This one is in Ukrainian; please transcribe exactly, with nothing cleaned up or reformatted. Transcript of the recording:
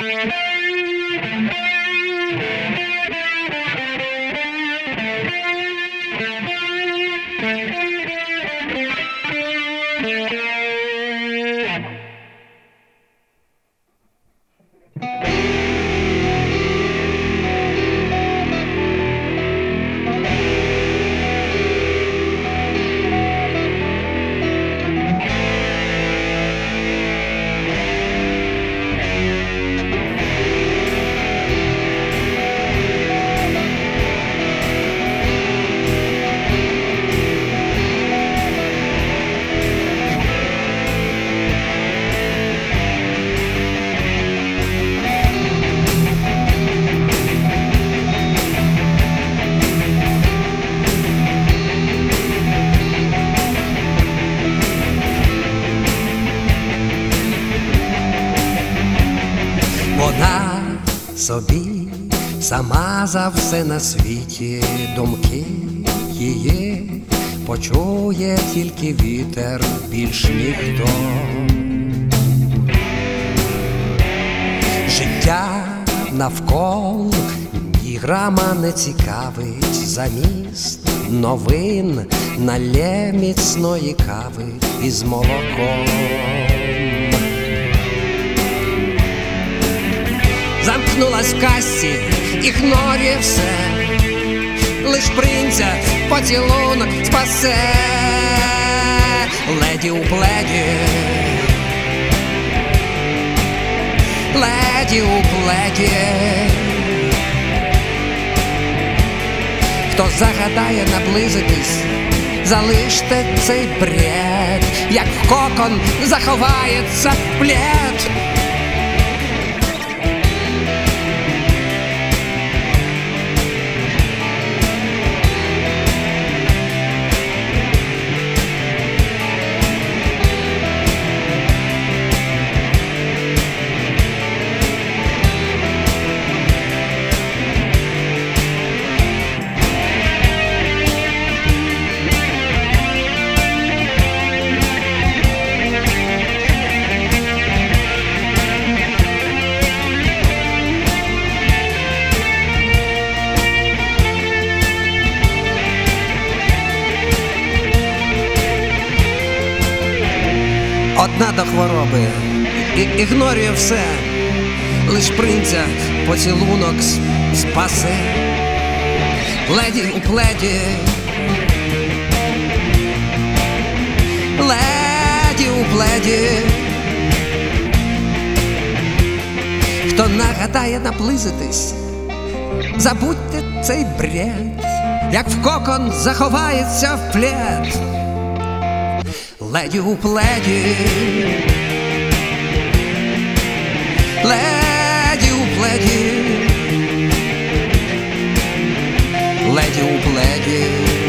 Вона собі сама за все на світі, думки її почує тільки вітер, більш ніхто. Життя навколо ні грама не цікавить, замість новин налє міцної кави із молоком. Замкнулась в касті, ігнорує все, лиш принця поцілунок спасе. Леді у пледі, леді у пледі. Хто загадає наблизитись, залиште цей бред, як в кокон заховається плед. Одна до хвороби, і ігнорує все, лиш принця поцілунок спасе. Леді у пледі, леді у пледі. Хто нагадає наблизитись, забудьте цей бред, як в кокон заховається в плед. Леді у пледі, леді у пледі, леді у пледі.